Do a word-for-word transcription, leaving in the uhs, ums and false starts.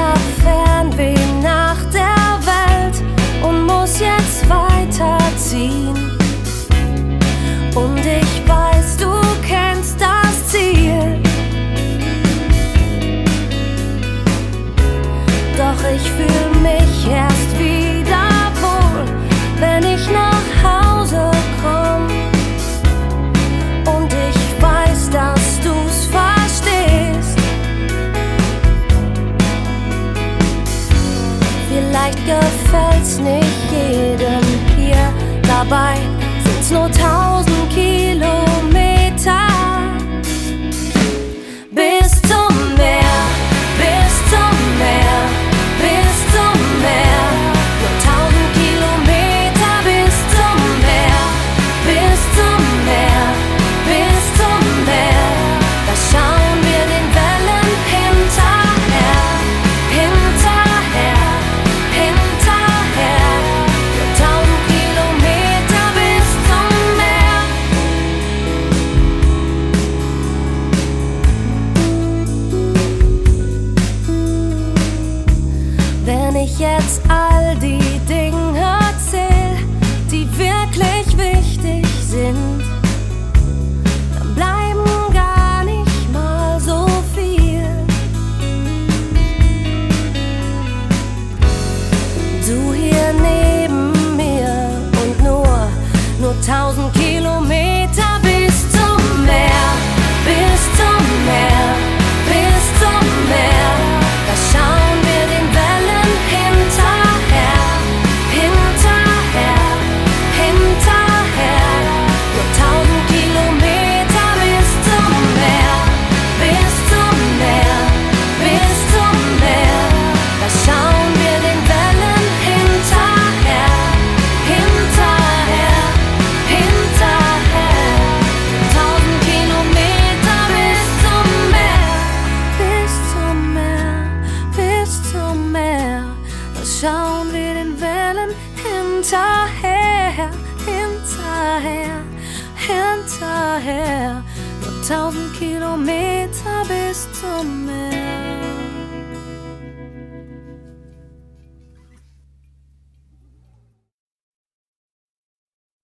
weiter Fernweh nach der Welt und muss jetzt weiterziehen. Und ich weiß, du kennst das Ziel. Doch ich fühl mich erst wieder wohl, wenn ich nach Hause komm. Und ich weiß, dass du's verstehst. Vielleicht gefällt's nicht jedem hier, dabei sind's nur tausend Kilometer. Bis zum Meer, bis zum Meer, bis zum Meer. Nur tausend Kilometer bis zum Meer, bis zum Meer, bis zum Meer. Da schauen wir den Wellen hinterher, hinterher, hinterher. Nur tausend Kilometer bis zum Meer. Wenn ich jetzt all die Dinge erzähl, die wirklich wichtig sind, dann bleiben gar nicht mal so viel. Du hier neben mir und nur, nur tausend Kilometer bis zum Meer, bis zum Meer, bis zum Meer. Da schauen wir den Wellen hinterher, hinterher, hinterher. Nur tausend Kilometer bis zum Meer, bis zum Meer, bis zum Meer. Da schauen wir den Wellen hinterher, hinterher, hinterher. Tausend Kilometer bis zum Meer, bis zum Meer, bis zum Meer. Da schauen wir den Wellen hinterher, hinterher, hinterher. Nur tausend Kilometer bis zum Meer.